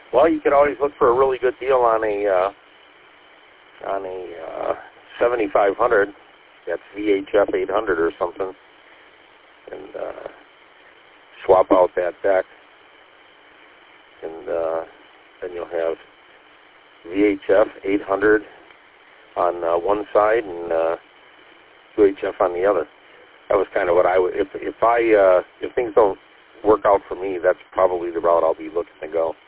Well, you could always look for a really good deal on a 7500. That's VHF 800 or something, and swap out that deck, and then you'll have VHF 800 on one side and UHF on the other. That was kind of what I would, if things don't work out for me, that's probably the route I'll be looking to go.